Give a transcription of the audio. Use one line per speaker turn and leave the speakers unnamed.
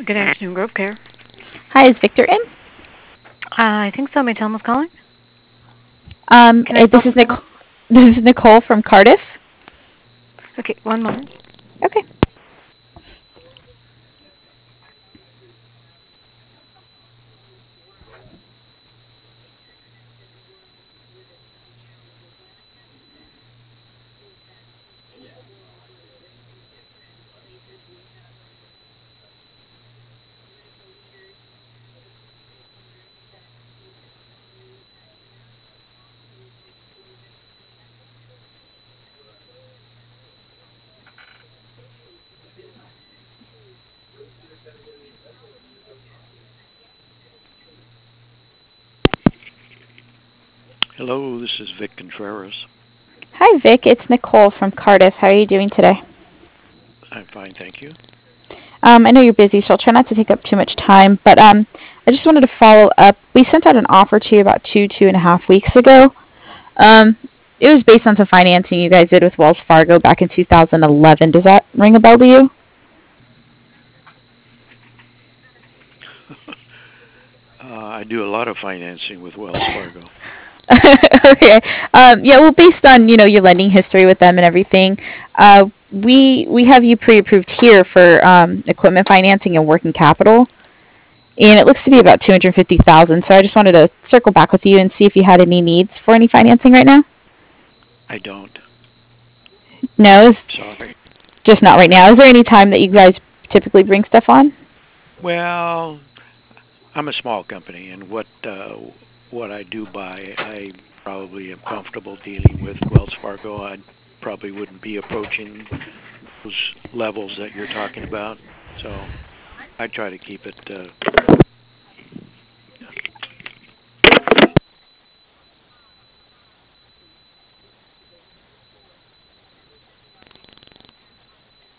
Good afternoon, Grove Care.
Hi, is Victor in?
I think so. May I tell him who's calling? Can I
This
spell
is
something out?
Nicole. This is Nicole from Cardiff.
Okay, one moment.
Okay.
Hello, this is Vic Contreras.
Hi, Vic. It's Nicole from Cardiff. How are you doing today?
I'm fine, thank you.
I know you're busy, so I'll try not to take up too much time. But I just wanted to follow up. We sent out an offer to you about 2.5 weeks ago. Um, it was based on some financing you guys did with Wells Fargo back in 2011. Does that ring a bell to you?
I do a lot of financing with Wells Fargo.
Okay. Yeah. Well, based on your lending history with them and everything, we have you pre-approved here for equipment financing and working capital, and it looks to be about 250,000. So I just wanted to circle back with you and see if you had any needs for any financing right now.
I don't.
No, it's
Sorry.
just not right now. Is there any time that you guys typically bring stuff on?
Well, I'm a small company, and what I do buy, I probably am comfortable dealing with Wells Fargo. I probably wouldn't be approaching those levels that you're talking about. So I try to keep it